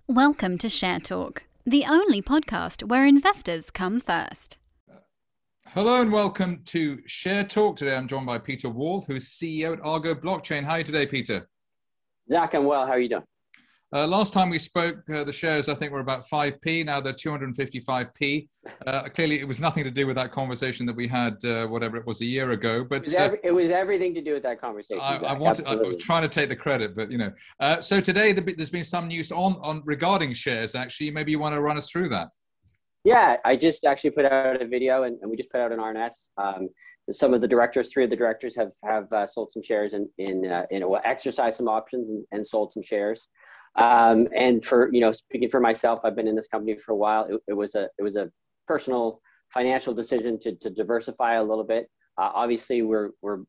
Welcome to Share Talk, the only podcast where investors come first. Hello and welcome to Share Talk. Today I'm joined by Peter Wall, who is CEO at Argo Blockchain. How are you today, Peter? Zach, I'm well. How are you doing? Last time we spoke, the shares, I think, were about 5p. Now they're 255p. Clearly, it was nothing to do with that conversation that we had, whatever it was, a year ago. But it was everything to do with that conversation. I was trying to take the credit, but So today there's been some news on regarding shares. Actually, maybe you want to run us through that. Yeah, I just actually put out a video, and we just put out an RNS. Some of the directors, three of the directors, have sold some shares exercised some options and sold some shares. And for speaking for myself, I've been in this company for a while. It was a personal financial decision to diversify a little bit. Obviously, we're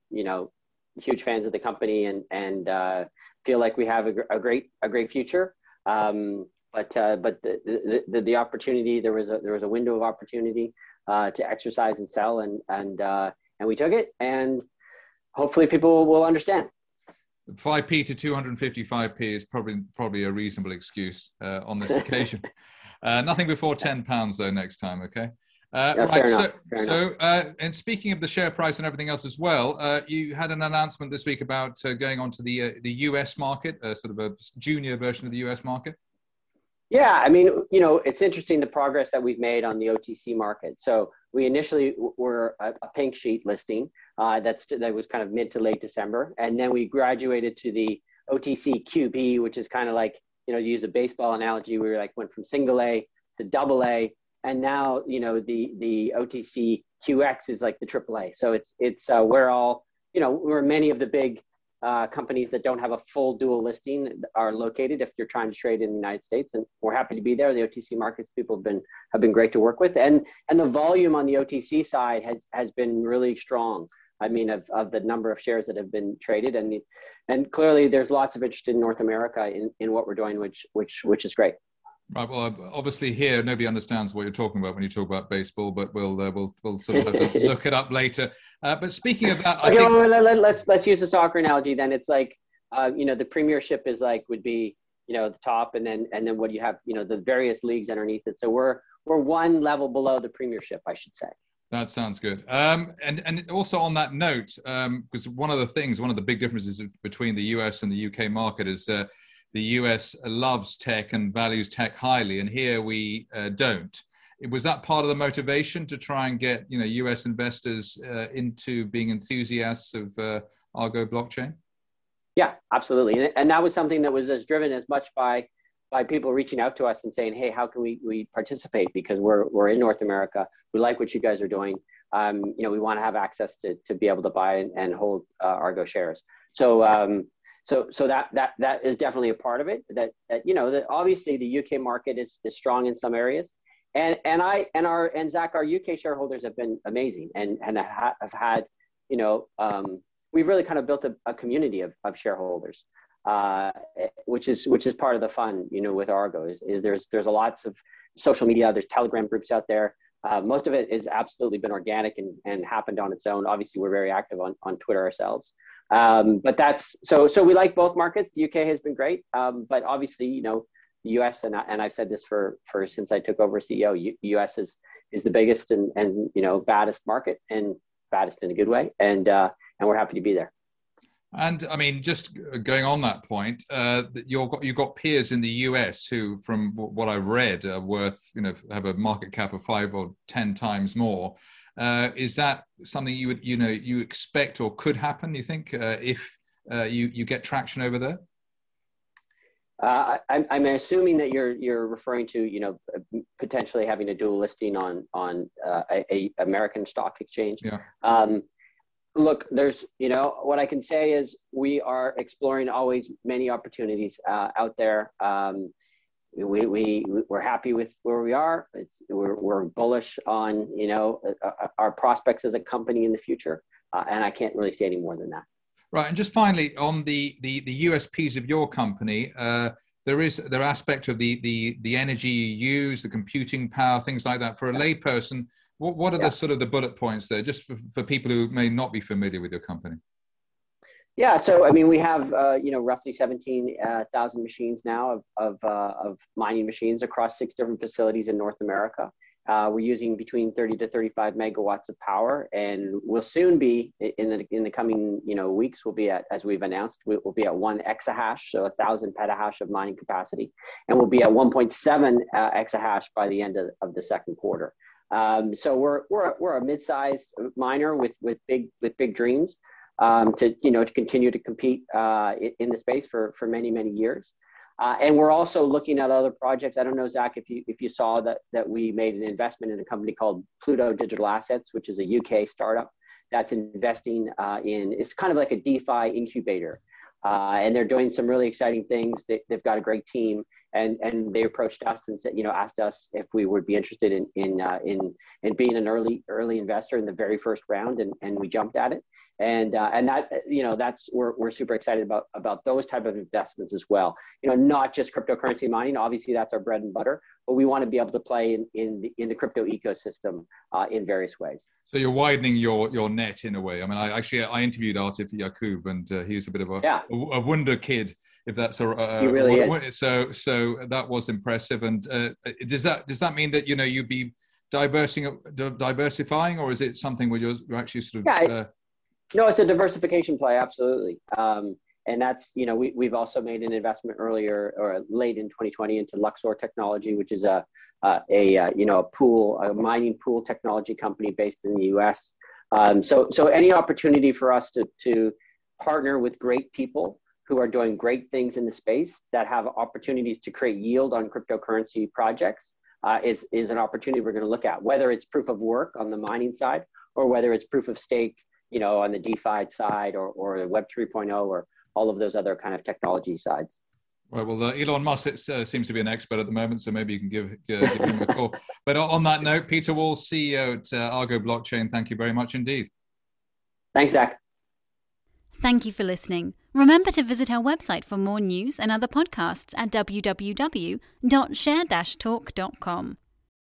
huge fans of the company and feel like we have a great future. But the opportunity, there was a window of opportunity to exercise and sell, and we took it, and hopefully people will understand. 5p to 255p is probably a reasonable excuse on this occasion. Nothing before £10 though next time, okay? Fair enough. And speaking of the share price and everything else as well, you had an announcement this week about going on to the US market, sort of a junior version of the US market. Yeah, I mean, it's interesting the progress that we've made on the OTC market. So we initially were a pink sheet listing that was kind of mid to late December, and then we graduated to the OTC QB, which is kind of like, to use a baseball analogy, we went from single A to double A, and now the OTC QX is like the triple A. So it's where many of the big companies that don't have a full dual listing are located if you're trying to trade in the United States, and we're happy to be there. The OTC markets people have been great to work with, and the volume on the OTC side has been really strong. I mean, of the number of shares that have been traded, and clearly there's lots of interest in North America in what we're doing, which is great. Right. Well, obviously here nobody understands what you're talking about when you talk about baseball, but we'll sort of have to look it up later. But speaking of that, let's use the soccer analogy. Then it's like, the premiership would be the top, and then what you have, the various leagues underneath it. So we're one level below the premiership, I should say. That sounds good. And also on that note, because one of the big differences between the US and the UK market is the US loves tech and values tech highly, and here we don't. Was that part of the motivation to try and get US investors into being enthusiasts of Argo Blockchain? Yeah, absolutely, and that was something that was as driven as much by people reaching out to us and saying, "Hey, how can we participate? Because we're in North America. We like what you guys are doing. We want to have access to be able to buy and hold Argo shares." So that is definitely a part of it. That obviously the UK market is strong in some areas, and Zach, our UK shareholders have been amazing and have had we've really kind of built a community of shareholders, which is part of the fun with Argo is there's a lots of social media, there's Telegram groups out there. Most of it has absolutely been organic and happened on its own. Obviously, we're very active on Twitter ourselves. But that's so we like both markets. The UK has been great, but obviously, the US and I've said this for since I took over as CEO. US is the biggest and baddest market, and baddest in a good way, and we're happy to be there. And I mean, just going on that point, you've got peers in the US who, from what I've read, are worth have a market cap of 5 or 10 times more. Is that something you would you expect or could happen? You think if you get traction over there? I'm assuming that you're referring to potentially having a dual listing on a American stock exchange. Yeah. Look, there's what I can say is we are exploring always many opportunities out there. We're happy with where we are. We're bullish on our prospects as a company in the future, and I can't really say any more than that. Right, and just finally on the USPs of your company, there are aspect of the energy you use, the computing power, things like that. For a layperson, what are the sort of the bullet points there, just for people who may not be familiar with your company? Yeah, so I mean, we have roughly 17,000 machines now of mining machines across 6 different facilities in North America. We're using between 30 to 35 megawatts of power, and we'll soon be in the coming weeks. We'll be at, as we've announced, we'll be at 1 exahash, so 1,000 petahash of mining capacity, and we'll be at 1.7 exahash by the end of the second quarter. So we're a mid-sized miner with big dreams. To continue to compete in the space for many years, and we're also looking at other projects. I don't know, Zach, if you saw that we made an investment in a company called Pluto Digital Assets, which is a UK startup that's investing it's kind of like a DeFi incubator, and they're doing some really exciting things. They've got a great team, and they approached us and said, asked us if we would be interested in being an early investor in the very first round, and we jumped at it. And that, that's, we're super excited about those type of investments as well. Not just cryptocurrency mining, obviously that's our bread and butter, but we want to be able to play in the crypto ecosystem in various ways. So you're widening your net in a way. I mean, I interviewed Atif Yacoub, and he's a bit of a wonder kid, if that's he really is. So that was impressive. And does that mean that you'd be diversifying, or is it something where you're actually sort of? No, it's a diversification play, absolutely. And that's, we've also made an investment earlier or late in 2020 into Luxor Technology, which is a mining pool technology company based in the US. So any opportunity for us to partner with great people who are doing great things in the space that have opportunities to create yield on cryptocurrency projects is an opportunity we're going to look at, whether it's proof of work on the mining side or whether it's proof of stake, on the DeFi side or Web 3.0 or all of those other kind of technology sides. Right. Well, Elon Musk seems to be an expert at the moment, so maybe you can give him a call. But on that note, Peter Wall, CEO at Argo Blockchain, thank you very much indeed. Thanks, Zach. Thank you for listening. Remember to visit our website for more news and other podcasts at www.share-talk.com.